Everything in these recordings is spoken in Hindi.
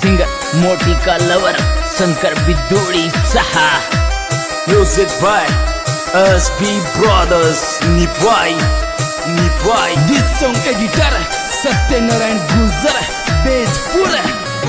सिंगर मोटी का लवर शंकर बिदोड़ी सहा। Music by SB Brothers Nipwai. This song editor Satyanarayan Gujar Bejpur.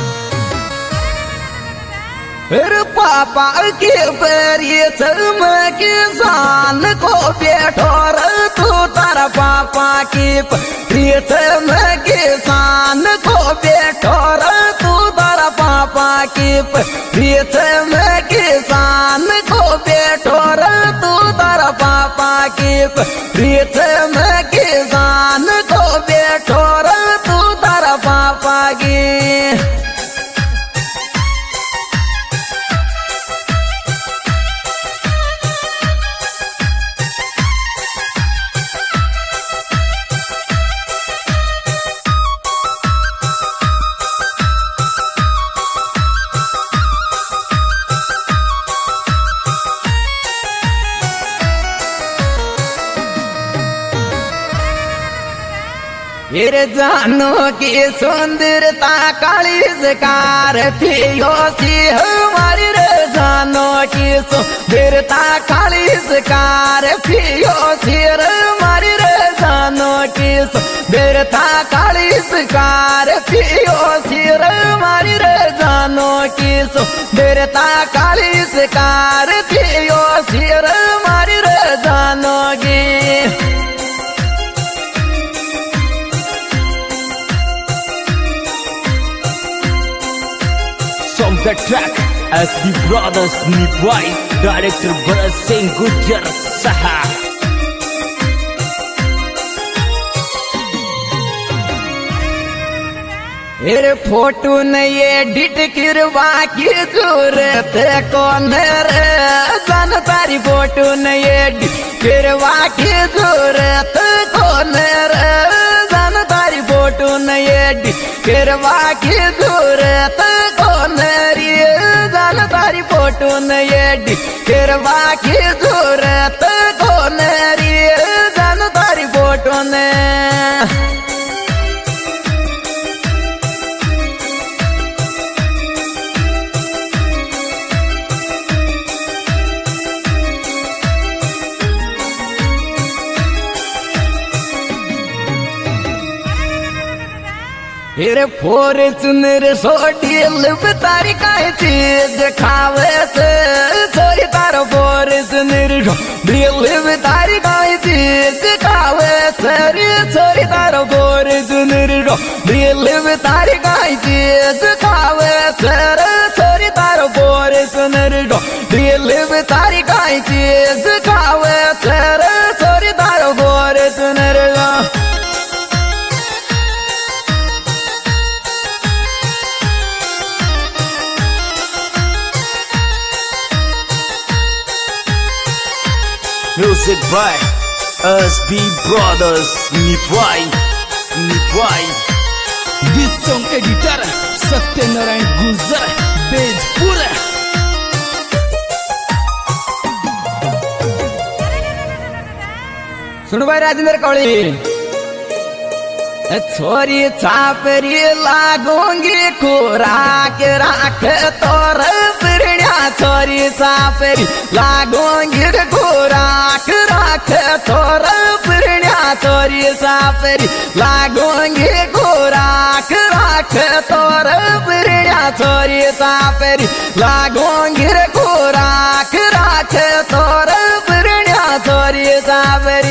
पापा के पेरी चमके सान को बैठो रे तू तारा पापा की प्रीत में किसान को बैठो रे तू तारा पापा की प्रीत में किसान को बैठो रे तू तारा पापा की प्रीत में किसान को बैठो रे तू तारा पापा की। मेरे जानो की सुंदरता काली सकार पियो सी हमारी रे जानो की सुंदरता काली सकार पियो सी हमारी रे जानो की सुंदरता काली सकार पियो सी हमारी रे जानो की सुंदरता काली सकार पियो सी हमारी रे जानो की। Song the track SB Brothers Nipwai, director Bharat Singh Gujar Saha। मेरे फोटो नहीं एडिट करवा की जरूरत कौन रे जान तारी फोटो नहीं एडिट करवा की जरूरत कौन रे जान तारी फोटो नहीं एडिट करवा की जरूरत कौन रे जान तारी फोटो नहीं एडिट करवा की जरूरत कौन रे जान तारी फोटो ने। फिर फॉर्च्यूनर सोडियल तारी काई चीज खावे से सोरी तारो फॉर्च्यूनर सोडियल तारी काई चीज खावे से सोरी तारो फॉर्च्यूनर सोडियल तारी काई चीज खावे से सोरी तारो फॉर्च्यूनर सोडियल तारी काई चीज खावे से सोरी तारो Fortuner. Music by SB Brothers Nipwai. This song editor Satyanarayan Gujar Bejpur. सुनो भाई राजेंद्र कौड़ी छोरी छापरी लागोंगी खुराक राख तोर पिरण्या छोरी छापरी लागोंगी खुराक राख तोर पिरण्या छोरी छापरी लागोंगी खुराक राख तोर पिरण्या छोरी छापरी लागोंगी खुराक राख तोर पिरण्या छोरी छापरी।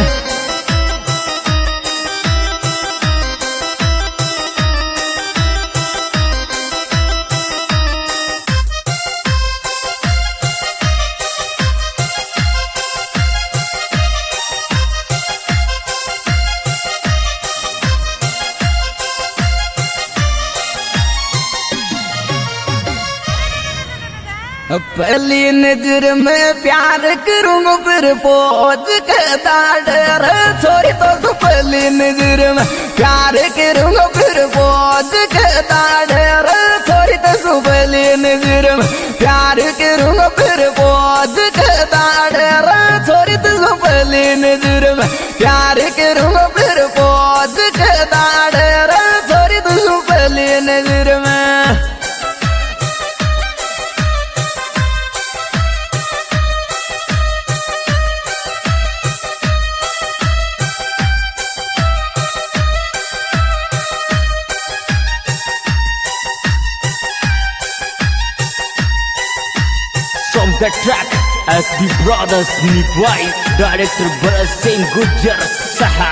पहली नजर में प्यार करूंगा फिर पोज के दाढ़ छोरी तो पहली नजर में प्यार करूंगा फिर पोज के दाढ़ छोरी तो पहली नजर में प्यार करूंगा फिर पोज के दाढ़ छोरी तो पहली नजर में प्यार करूंगा फिर पोज के दाढ़ छोरी तो पहली नजर में। the track SB Brothers Nipwai, director Bharat Singh Gujjar Saha.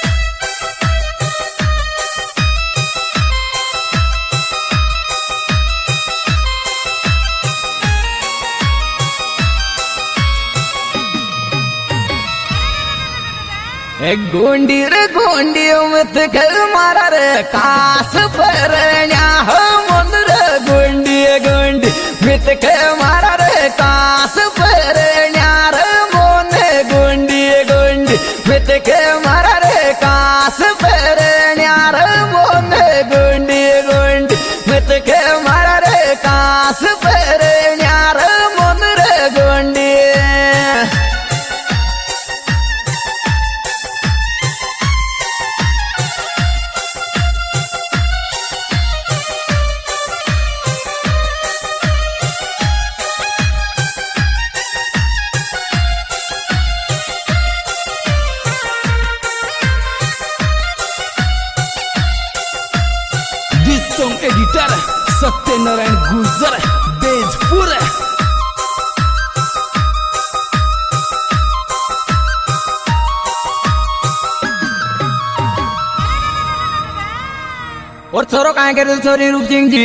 Gondi रे गोंडी मत कर मारा रे कास परण्या हो मन रे गोंडी गोंडी मत कर मारा रे कास परण्या रे मन गोंडी गोंडी मत कर मारा रे कास परण्या रे मन गोंडी गोंडी मत कर मारा रे कास परण्या रे मन रे Gondi. Song editor Satyanarayan Gujjar Bejpur. और छोरो कहाँ करे छोरी रूप सिंह जी.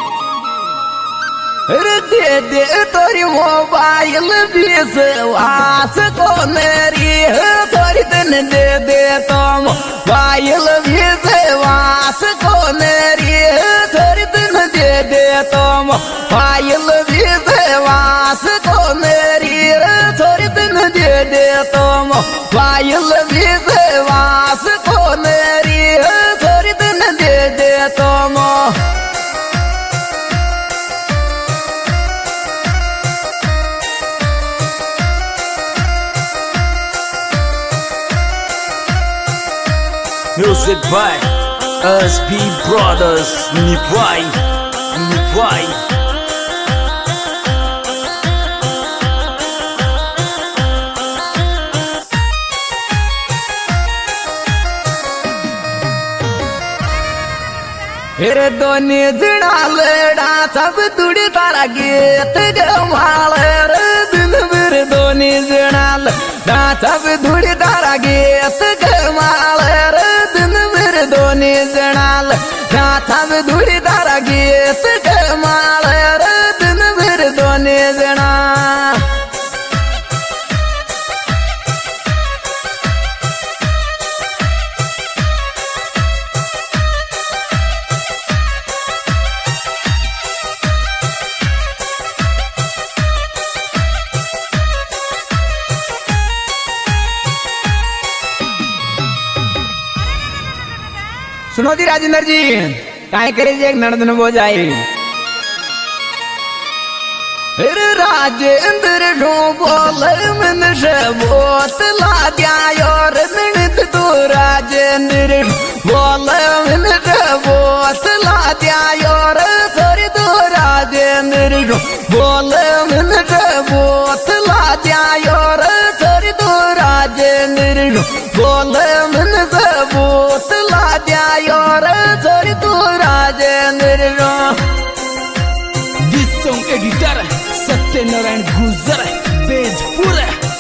अरे दे तोरी मोबाइल विश्वास को मेरी तोरी तन दे तो मोबाइल विश्वास को मेरी तोरी तन दे तो मोबाइल विश्वास को मेरी तोरी तन दे तो मोबाइल विश्वास को मेरी तोरी तन दे तो Music by SB Brothers Nipwai. फिर दोन्ही जना लढा सब तुडी तारा गीत गमाळ रे दिनभर दोन्ही जना लढा सब तुडी तारा गीत गमाळ रे दिनभर दोन्ही जना लढा सब तुडी तारा गीत गमाळ रे दिनभर दोन्ही जना. सुनो जी राजेंद्र जी काय करे एक नड़दन हो जाए. राजेंद्र रो बोल मन से बोत ला दिया और नृत तो राजेंद्र बोल मन से बोत ला दिया और सॉरी तो राजेंद्र रो बोल मन से बोत ला दिया और सॉरी तो राजेंद्र रो बोल मन से बोत ला दिया और सॉरी तो राजेंद्र रो. This song editor Satyanarayan Gujjar Bejpur.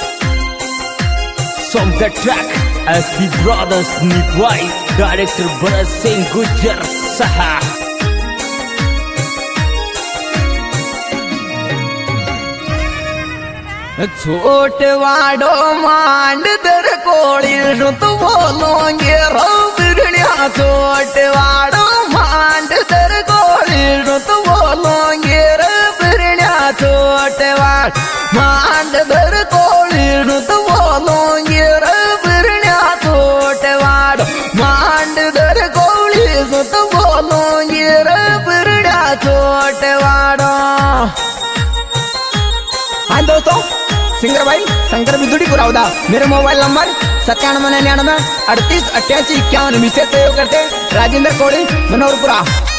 Song the track SB Brothers Nipwai, director Bharat Singh Gujjar Saha. छोट वाडो मांड दर कोड़ी रुत बोलोगे रो बिरण्या. छोट वाडो मांड दर कोड़ी रुत बोलोगे रो बिरण्या. छोट वाड मांड दर कोड़ी रुत बोलोगे रो बिरण्या. छोट वाड मांड दर कोड़ी रुत बोलोगे रो बिरण्या. छोट वाडो. हाँ दोस्तों, सिंगर भाई शंकर बिदुड़ी को रावदा. मेरा मोबाइल नंबर 9799 38 88 51 से सहयोग करते राजेंद्र कोड़ी मनोहरपुरा.